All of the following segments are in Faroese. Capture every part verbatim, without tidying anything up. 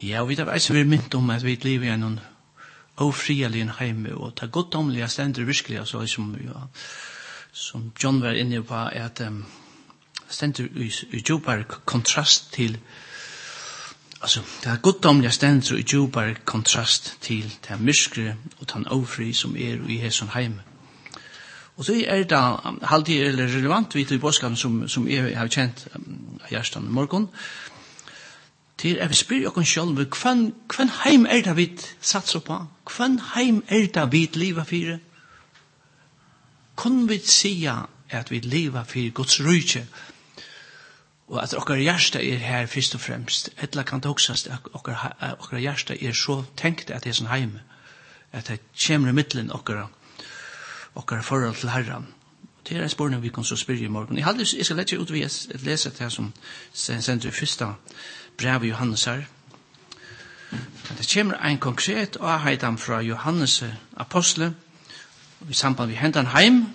Ja, og vi har vært vært mynt om at vi lever i en ofrielig heime, og det er goddomlige stender virkelig, så som, ja, som John var inne på, at um, stender i, i djupere kontrast til, altså, det er goddomlige stender i djupere kontrast til det myskre og den ofri som er i hesson heime. Og så er det alltid relevant vidt i bådskapen som, som jeg har kjent um, av hjertan i morgen, til jeg vil spørre oss selv, hvem heim er det vi satser på? Hvem heim er det vi lever for? Kunne vi si at vi lever for Guds rydde, og at okkar hjärsta er her først og fremst, eller kan det også at okkar, okkar hjärsta er så tenkt at det er sånn heim, at det kommer i middelen okkar, okkar forhold til Herren. Det er en spørning vi kan så spørre i morgen. Jeg, hadde, jeg skal lette ut ved å lese det som sender i første brev i Johannes her. Det kommer en konkret avheidan fra Johannes apostle i samband med hendan heim.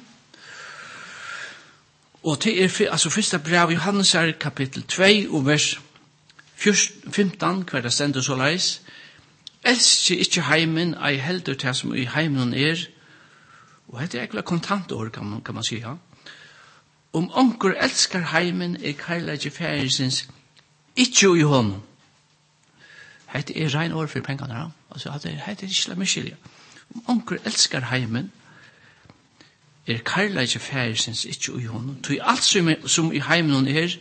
Og det er altså første brev i Johannes her, kapittel to, og vers femten, hver det stender så leis. Elsker ikke heimen, ei heldur til som i heimen er. Og dette er egentlig kontantår, kan man, kan man si, ja. Om onker elskar heimen, er kærleik færisins ikke i hånden. Dette er rein år for pengene, ja. Altså, dette er ikke slett mye. Om onker elskar heimen, er kærleik færisins ikke i hånden. Tog alt som, som i heimen er,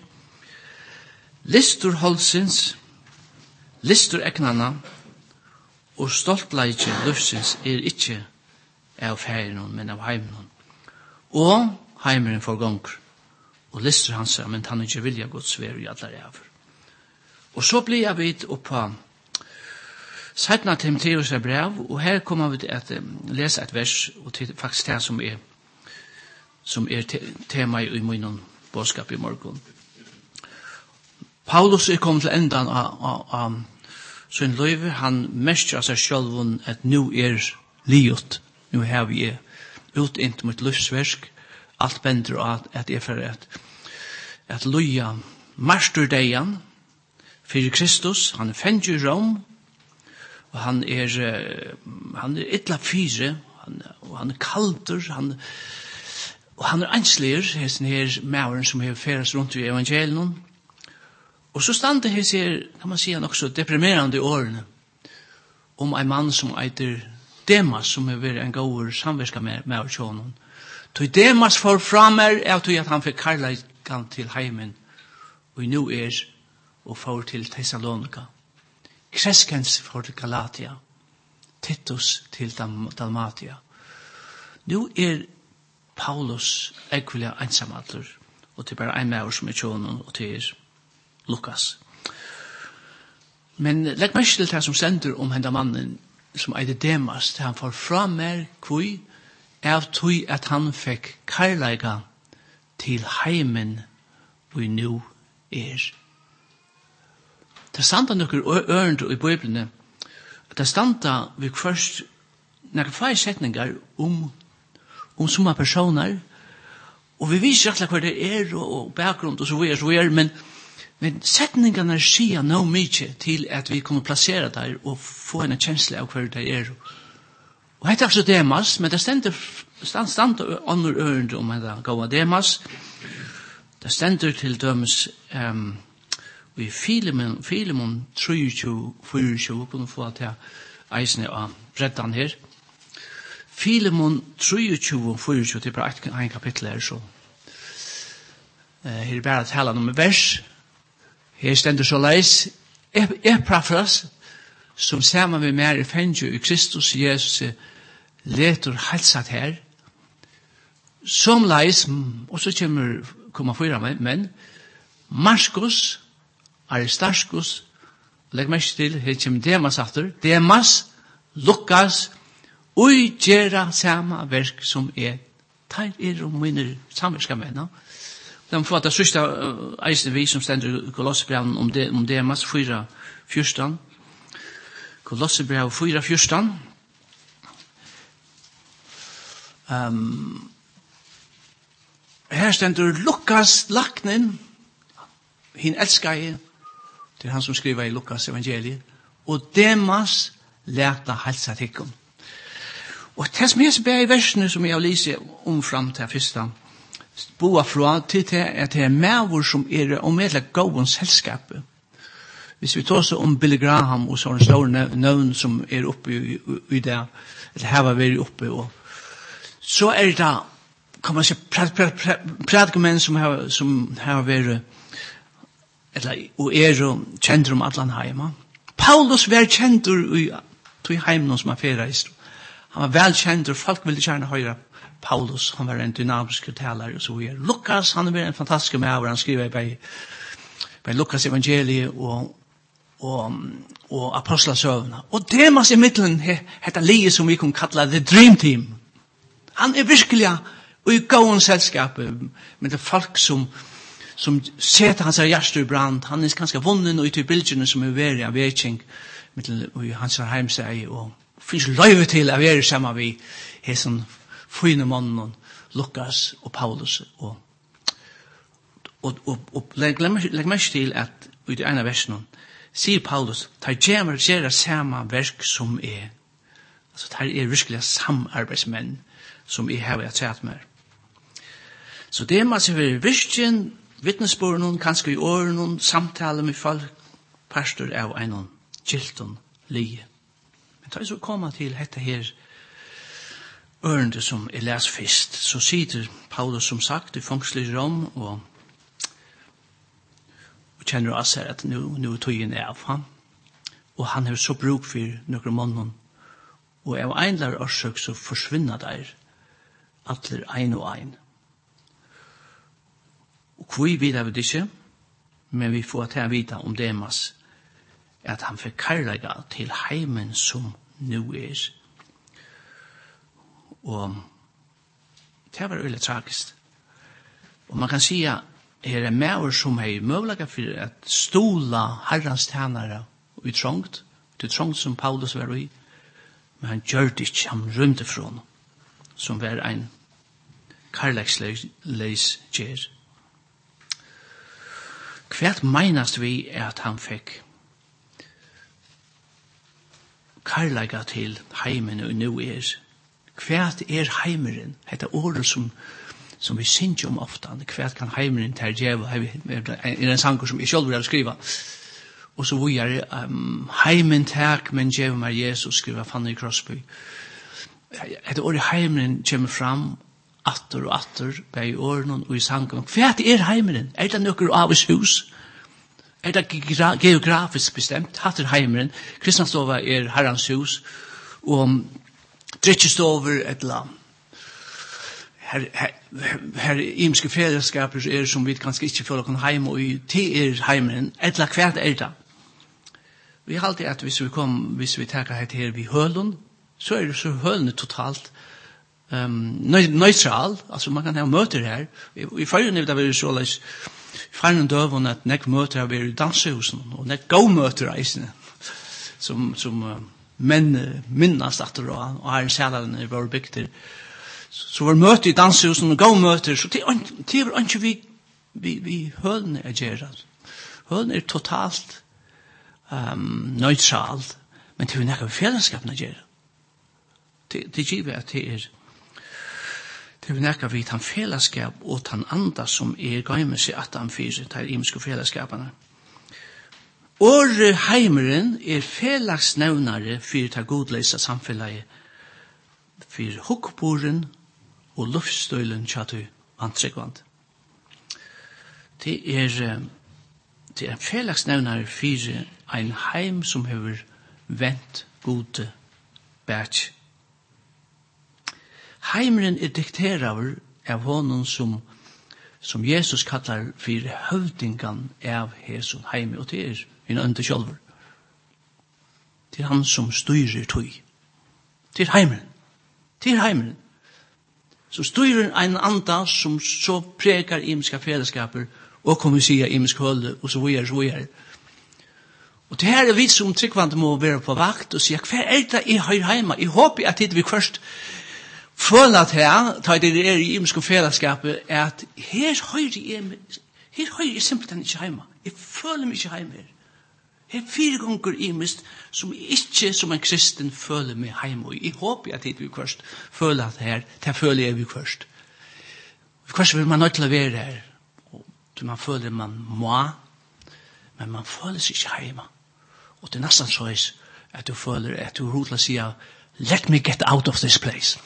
listur holdsins, listur eknana, og stoltleik lufsins er ikke av færen, men av heimen. Og heimeren får gonger, og lister hans, men han ikke vilja Guds vær i alle ræver. Og så blir jeg vidt oppa Sætna Timoteus brev, og her kommer vi til at um, lese et vers, og til faktisk det som er, som er te tema i min bådskap i morgen. Paulus er kommet til endan av, av, av sin løyve, han mestrer seg selv at nå er livet. Nu har vi ut into mitt livsverk, alt bender at, at jeg for at, at loja marsturdeian for Kristus, han er fengt i Rom, og han er, han er ytla fyre, han, og han er kalter, han, og han er anslier, hesten her mauren som har ferast rundt i evangelien, og så stand det her, kan man si, han også deprimerande årene, om en mann som eiter Demas, som er vært en god samverska med, med oss. Tog Demas får fram er, er tog at han fikk kærleikan til heimen, og nå er, og får til Thessalonika. Kreskens får til Galatia, Titus til Dalmatia. Nå er Paulus ekvelig ensamalter, og det er bare en med oss som er tjonen, og det er Lukas. Men legg meg til det som sender om henne mannen, som eide Demas, til han får fram mer kvui, av tui at han fikk kærleika til heimen vi nu er. Det standa nokkur ørend i Bibelene, det standa vi først nokkur fire setningar om, om summa personer, og vi viser rettelig hva det er, og, og bakgrunn, og så videre, så videre, men Men setningarna sier nå mykje til at vi kommer plassere der og få en kjensle av hva det er. Og det er altså Demas, men det stender stand, stand andre ørende om det gav Demas. Det stender til dømes um, i Filemon, Filemon tjuetre fireogtjue, kunne få til eisene av breddan her. Filemon tjuetre fireogtjue, det er bare et, en kapittel her, så uh, her er bare tala om vers. Her stender så leis, Epaphras, som sammen med mer i fengt i Kristus Jesus, leter halsat her, som leis, og så kommer, kommer fyra med, men Marskos, Aristarchus, legg meg til, her kommer Demas after, Demas, Lukas, og gjøre samme verk som er, tar er og minner samverska med, no? De får det sørste eisen vi som stender i Kolossebrevn om, de, om Demas, fyra fyrstan. Kolossebrevn fyra fyrstan. Um, her stender Lukas laknen, hin elskar jeg, det er han som skriver i Lukas evangeliet, og Demas leta halsa tikkum. Og det som jeg ber i versene som jeg har lyst om fram til første boa fra til til at det er medvår som er omedelig gåen selskapet. Hvis vi tar så om Billy Graham og sånne store nøvn som er oppe i, i, i det, eller her var vi oppe, og så er det da, kan man si, prædikemenn som har, som har vært, eller, og er kjent om Atlanheima. Paulus var kjent i, i heimen som han ferreist. Han var vel kjent, og folk ville gjerne høre Paulus, han var en dynamisk taler, og så videre. Lukas, han er en fantastisk med, han skriver bei, bei Lukas evangeliet, og og og apostlasøvna. Og Demas i middelen heter lige som vi kan kalla the dream team. Han er virkelig i gåen selskapet, men det er folk som som setter hans hjerte i brand. Han er ganske vunnen ut i bildene som er veri av vekking i hans heimseg, og finnes løyve til å være sammen vi hessen fine mannen Lukas og Paulus. Og og, og, og legg mest til at i det ene versen sier Paulus, tar gjemmer gjøre samme verk som er. Altså, tar er virkelig samarbeidsmenn som er her i at med. Så det er man ser ved virkjen, vittnesbord, kanskje i åren, samtale med folk, pastor av en gilton lie. Men tar jeg så komme til dette her ørende som er les først, så sier Paulus som sagt i fangslig rom, og kjenner oss her at nu, nu er tøyen av ham. Og han har så bruk for noen måneder. Og av en eller årsøk så forsvinner der atler ein og ein. Og hvor vet jeg det ikke, men vi får til å vite om Demas, at han fikk karlega til heimen som nu er. Og det var veldig tragisk. Og man kan si at er det mer som er mulig for at stola herrens tjenere i trångt, det trångt som Paulus var i, men han gjør det ikke, han rymte fra noe, som var en karlagsleis gjer. Hvert meinast vi er at han fikk karlaga til heimen og nu er. Hvert er heimeren, dette året som som vi synes om ofta, hvert kan heimeren til djeva, er en sanger som jeg selv vil skriva. Og så vi er um, heimen tak, men djeva med Jesus, skriva Fanny Crosby. Etter året heimeren kommer fram, atter og atter, bei åren og i sangen. Hvert er heimeren? Er det noe av oss hus? Er det geografisk bestemt? Hatt er heimeren. Kristnastova er herrens hus, og drittjestover et land. Her, her, her imske fellesskaper er som vi kanskje ikke føler kan heim og til er heimen, etla hvert er det. Vi har alltid at hvis vi kom, hvis vi takker her til her vi hølen, så er det så hølene totalt um, nøytral, altså man kan ha møter her. I, i førre nivå det var så leis feirende døven at nek møter har vært i dansehusen, og nek gåmøter eisene, som, som uh, menn minnast at det og har en sælene i våre bygter. Så var møte i dansehusen og gåmøter, så det er ikke vi, vi, vi hølene er gjerret. Hølene er totalt um, nøytralt, men det er jo nekka fellesskapene gjerret. Det, det giver at det er det er nekka vi tan fellesskap og tan anda som er gøyme seg at han fyrer til imenske fellesskapene. Åre heimeren er fellagsnevnare for ta godleisa samfellet, for hukkboren og luftstøylen tjatu vantrekvant. Det er, det er fellagsnevnare for ein heim som hever vent gode bætj. Heimeren er dikteraver av honom som, som Jesus kallar for høvdingan av Hesun heime, og det er en ønte sjølver. Det er han som styrer tøy. Det er heimeren. Det er heimeren. Så styrer en anda som så prekar imenska fellesskaper, og kommer sida imenska hølle, og så videre, så videre. Og det her er vi som tryggvand må være på vakt og sige, hva er det jeg har heima? Jeg håper at det vi først føler at her, da det er i imenska fellesskapet, er at her høyre jeg, her høyre jeg simpelthen ikke heima. Jeg føler meg ikke heima her. Her fire ganger i mist som ikke som en kristen føler meg hjemme. Jeg håper at vi først føler at her, det føler jeg vi først. Først vil man nødt til å være her. Og man føler man må, men man føler seg ikke hjemme. Og det er nesten så at du føler at du har til å si, let me get out of this place.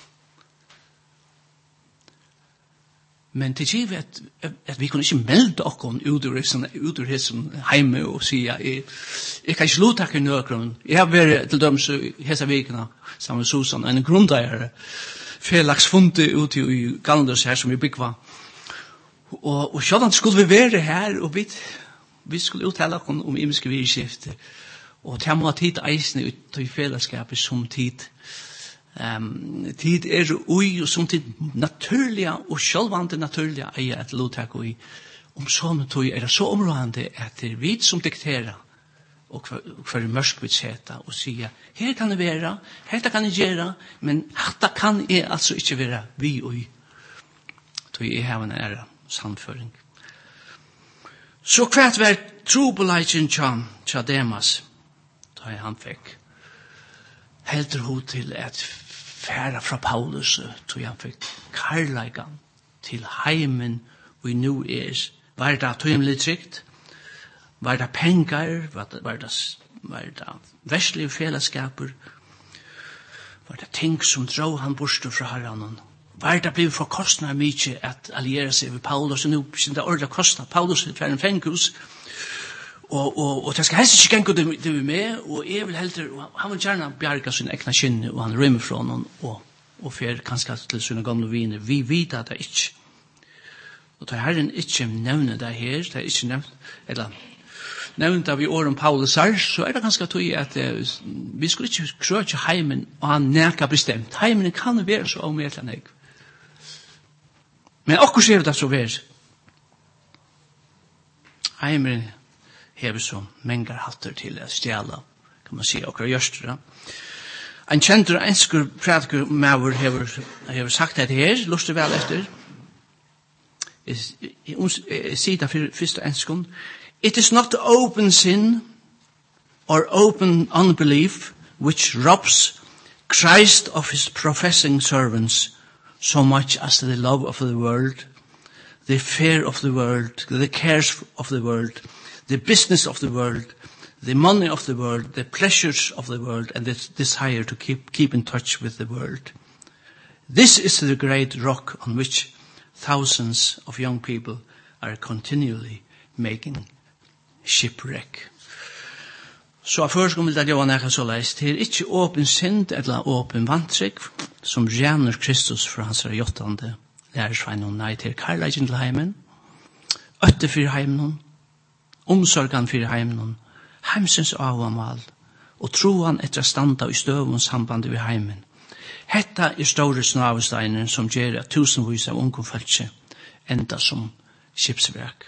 Men det er at, at vi kunne ikke melde oss ut ur hessen hjemme og si, jeg, jeg kan ikke lotakke nøkron. Jeg har vært til døms hessa vikene sammen med Susan, en grundeier, felags fundet ute i Gallanders her som vi bygva. Og, og sånn skulle vi være her, og vi, vi skulle uttale oss om imiske virkskifter. Og det må ha tid eisende ut i fellesskapet som tid. Um, tid er ui og som tid naturliga og sjølvande naturliga eier et lovtak ui. Om sånne tog er det så områdende at det er vi som dikterer og hver mørsk vil seta og sier, her kan det være, her kan det gjøre, men hatta kan jeg altså ikke være vi ui. Tog jeg har en ære samføring. Så hvert var trobeleidjen tja, tja Demas, da han fikk heldur hun til at færa fra Paulus, tog han fikk karlægan til heimen vi nu er. Var det tøymelig trygt? Var det pengar? Var det, var det, var det verslige fellesskaper? Var det ting som drog han bort fra herren? Var det blivet for kostnad mye at alliere seg med Paulus? Nu synes det ordentlig kostnad. Paulus er en fenghus. Og, og, og det skal helst ikke gjenke det, det vi med, og jeg vil heller, han vil gjerne bjerge sin ekne kynne, og han rymmer fra noen, og, og fer kanskje til sine gamle viner. Vi vet at det ikke. Og da Herren ikke nevner det her, det er ikke nevnt, eller nevnt av i år om Paulus her, så er det ganske tog at uh, vi skulle ikke krøke heimen, og han neka bestemt. Heimen kan være så omgjert enn jeg. Men akkurat er det så vær. Heimen hever så mengar hatter til å stjæla, kan man si, okra gjørstere. En kjentur ensker prædiker maver hever, hever sagt det her, lustig vel etter. Jeg sier det første enskeren. It is not open sin or open unbelief which robs Christ of his professing servants so much as the love of the world, the fear of the world, the cares of the world, the business of the world, the money of the world, the pleasures of the world, and the desire to keep, keep in touch with the world. This is the great rock on which thousands of young people are continually making shipwreck. Så først vil jeg gjøre noe så leist. Det er ikke åpen synd eller åpen vantryk som rener Kristus for hans rejottende lærersvein og nei til karlægen til heimen, øtte for heimen, omsorgan for heimen, heimsens avamal, og troan etter standa i støvun samband ved heimen. Hetta er store snavesteiner som gjør at tusenvis av unge følelse enda som skipsverk.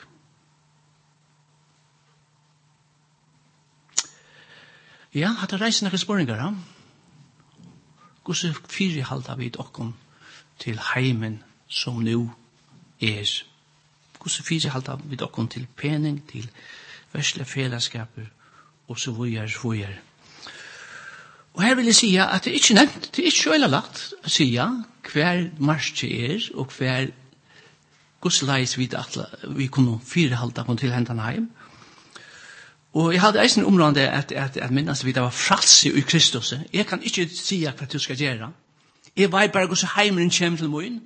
Ja, hatt det reisen noen spørninger, da? Hvordan fire halda vi dere til heimen som nå er? Hvordan fire halda vi dere til pening, til verslige fellesskaper, og så vujer, vujer. Og her vil jeg si at det er ikke nevnt, det er ikke så lagt å si hver marsje er, og hver godsleis vi, vi kunne fire halda til hendene heim. Og jeg hadde eisen område at, at, at minnes vi det var fralse i Kristus. Jeg kan ikke si hva du skal gjøre. Jeg vet bare hvordan heimeren kommer til min.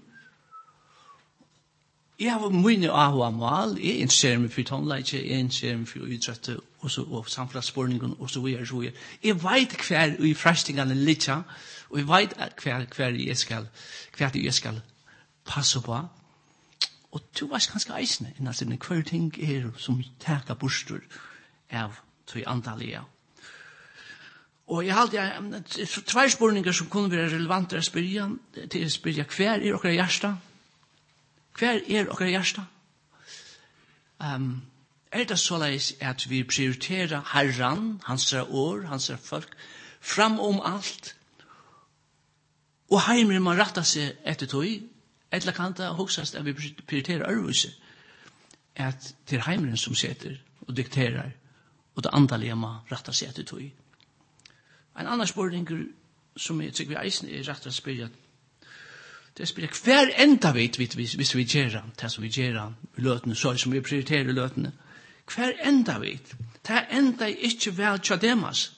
Jeg har mine av og amal. Jeg interesserer meg for tonleitje, jeg interesserer meg for utrettet, og, og samfunnsspårningen, og så videre, så videre. Jeg vet hver i frastingene litt, og jeg vet hver, hver jeg skal, hver jeg skal passe på. Og du var ganske eisende, innan hver ting er som taker bostur av til antallet. Og jeg hadde tve spørninger som kunne være relevante å spørre, til å spørre hver er okra hjärsta? Hver er okra hjärsta? Um, er det såleis at vi prioriterer Herren, hans år, hans folk, fram om alt, og heimer man retta seg etter tog, eller kan det hoksast at vi prioriterer Ørvuse, at det er heimeren som setter og dikterer, og det andalige må rette seg etter tog. En annen spørning som jeg tykker vi eisen er rett og spør, det er spør hver enda vet hvis, hvis vi gjør det som vi gjør i løtene, så som vi prioriterer i løtene. Hver enda vet, det enda er ikke vel til demas.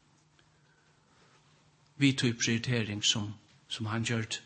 Vi tog prioritering som, som han gjør det.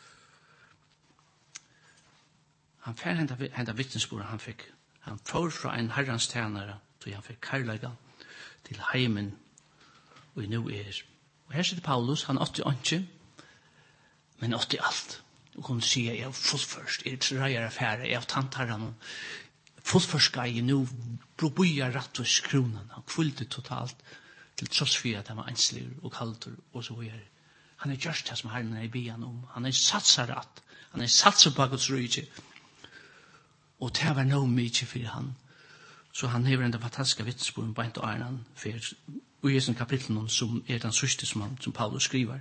Han fær henda, henda vittnesbordet han fikk. Han får fra en herrans tjenere, så han fikk karlaga til heimen, og nå er. Og her sitter Paulus, han åtti åndsje, men åtti alt. Og kunne si, jeg er fullførst, jeg er trøyere affære, jeg er tantherren, fullførst skal jeg nå brubuja rett og skronen, han kvullte totalt, til tross for at han var enslig og kalter, og så videre. Han er gjørst det som herren er i byen om, han er satser rett, han er satser på Guds rydde, og det var noe mye for han. Så han hever enda fantastiske vittnesbord på en og annen, for i Jesu kapitlen som er den sørste som, han, som Paulus skriver.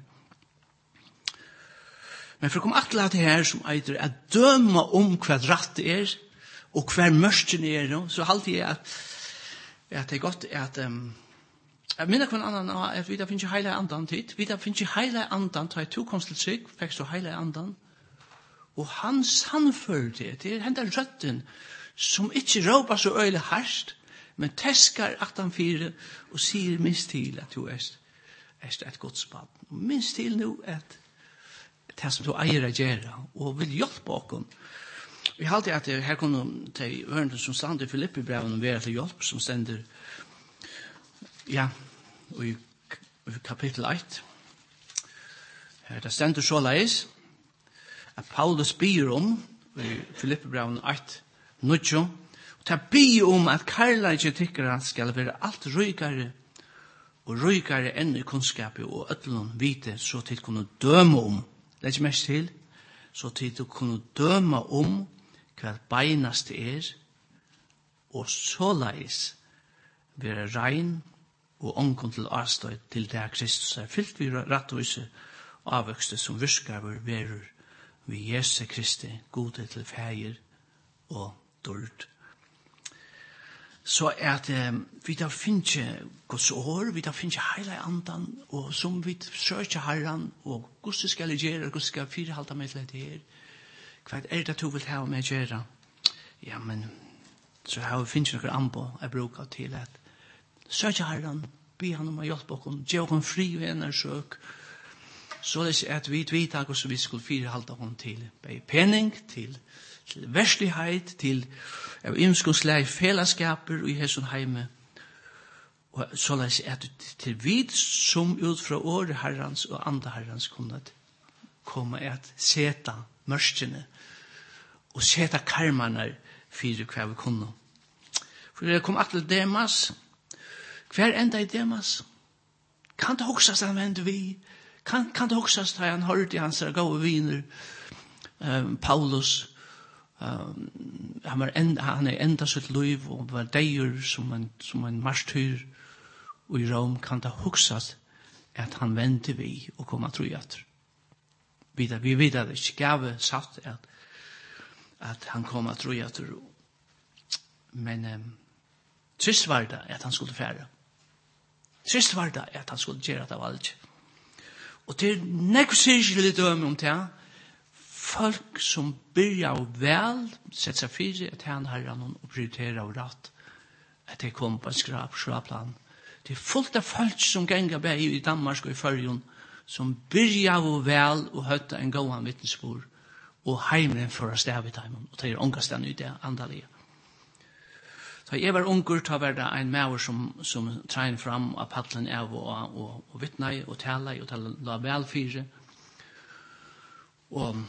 Men for å komme akkurat til her som eiter at døme om hva rett er, og hva mørken er, så halte jeg at, at det er godt at um, jeg minner hva en annen at vi da finner ikke hele andan tid. Vi da finner ikke hele andan, ta i to komst til seg, fikk så hele andan. Og han sannfører det, det er hendet røtten, som ikke råper så øyelig hardt, men teskar at han fire, og sier minst til at du er, er et godsbad. Minst til nå at det som du eier å gjøre, og vil hjelpe oss. Vi har alltid at det, her kunne de ørene som stod i Filippi-breven være til hjelp, som stender, ja, og i, i kapittel ett. Her det stender så leis, at Paulus byr om, i Filippi-breven ett, nødjo, og ta byr om at karlaget tykkere skal være alt røykere, og røykere enn i kunnskapet, og ødlån vite, så til kunne døme om, legg mest til, så til du kunne døme om hva beinast er, og så leis være rein og ångon til avstøy til det Kristus er fyllt vi rettvise avvøkste som virskaver verur vi Jesu Kristi gode til feir og dård. Så er det, vi da finner Guds år, vi da finner hele andan, og som vi søker herren, og Guds skal gjøre, Guds skal firehalta meg til det her. Hva er det du vil ha med gjøre? Ja, men så har vi finnet noen anbå jeg bruker til at søker herren, be han om å hjelpe oss, gjør oss fri ved en søk, så det er at vi vet hvordan vi skulle firehalta oss til penning, til til verslighet, til av imskonslag fellesskaper i hesson heime, og så la seg at til vid som ut fra året herrens og andre herrens kunne komme at seta mørkene og seta karmene for hva vi kunne. For det kom at til Demas, hver enda i Demas, kan det hoksast han vende vi, kan, kan det hoksast da han hørte hans gode viner, um, Paulus, Um, han, var enda, han er enda sitt liv og var deir som en, som en marstyr og i Rom kan det huksas at han vente vi og kom at trojater. Vi, vi vet at det ikke gav satt at, at han kom at trojater, men um, trist var det at han skulle fære. Trist var det at han skulle gjøre det av alt. Og til nekosirselig døme om det, folk som byrja av vel, sett seg fire at han har noen og prioriterer av rett, at det kom på en skrap, skraplan. Det er fullt av folk som ganger bei i Danmark og i Førjun, som byrja av vel og høtta en gåan vittnesbord, og heimren for å stave i timen, og det er ångastan i det andalige. Så jeg var unger, da var det en maver som, som trein fram av paddelen av og, og, og vittnei og tala og tala la vel fire. Og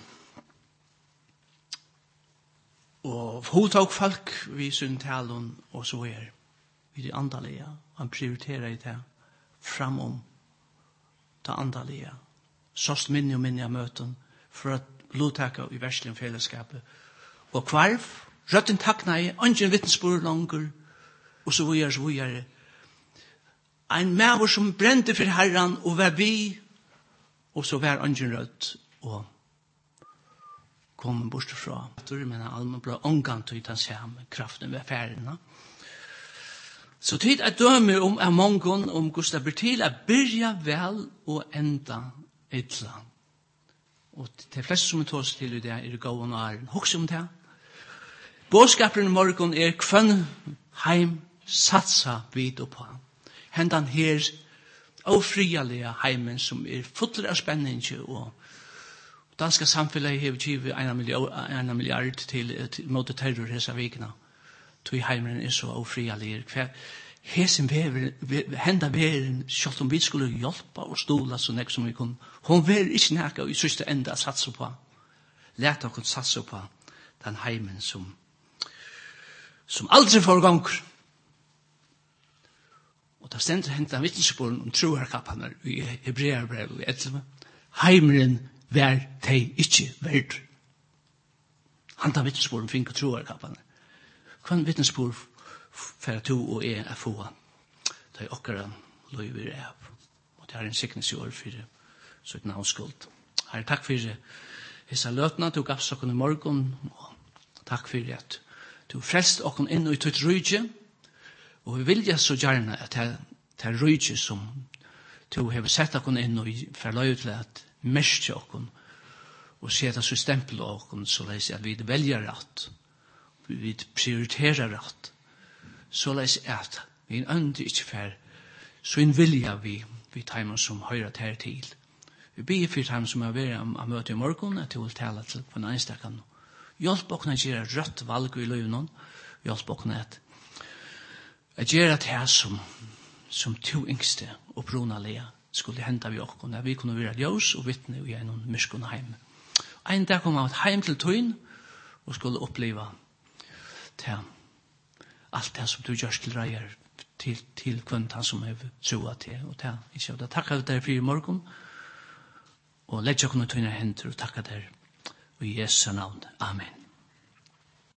Og hun tok folk vi sin talen, og så er vi det andalige. Han prioriterer i det framom det andalige. Såst minne og minne av møten for at blodtakke i verslige fellesskapet. Og kvarv, røtten takna i, ungen vittnesbord langer, og så videre, så videre. En maver som brente for herren, og var vi, og så var ungen rødt, og kommer bort fra. Men han ble omgang til den samme kraften ved ferdene. Så tid er døme om er mongon om Gustav Bertil er byrja vel og enda illa. Og det fleste som er tås til i det er gåen og æren. Hoks om det. Bådskaperen i morgon er kvann heim satsa vid oppa. Hendan her ofrialige heimen som er fuller av spenning og danska samfellet har givet en milliard, milliard til, til mot terror hesa vikna. Tui heimen er så ofrialig. Hesen vever, henda veren, selv om vi skulle hjelpa og stola så nek som vi kunne. Hon ver ikke nekka i sørste enda å satsa på. Leta okkur satsa på den heimen som som aldri får gonger. Og da stendur hentan vittnesbyrden om troarkappanar i Hebreerbrevet i elleve. Heimeren vær tei ikkje verd. Handa vittnesbyrden finka troarkappanar. Kvann vittnesbyrd for to og er er få. Da er okkara løyver av. Og det er en sikningsjord for sånn avskuld. Herre, takk for hessa løtna du gavs okken i morgen. Og takk for at du frelst okken inn i tutt rydje. Og vi vilja så gjerne at det er rydje som du har sett okken inn i forløy til at mestje okken og seta så stempel okken så leis at vi velger rett. Vi prioriterer rett. Så leis at vi en ønde ikke fer så en vilja vi vi teimer som høyre ter til. Vi ber for teimer som er vært av møte i morgen at du vil tale til på en enstakken. Hjelp okken at gjøre rødt valg i løgnen. Hjelp okken at at gjøre det som som to yngste og brunalige skulle hente vi okken. At vi kunne være ljøs og vittne i en myskende heim. En dag kom jeg heim til tøyen og skulle oppleve til alt det som du gjør til reier til, til kvendt han som er troet til og til. Ikke, da takker jeg deg for i morgen og legger jeg kunne tøyne henter og takker deg i Jesu navn. Amen.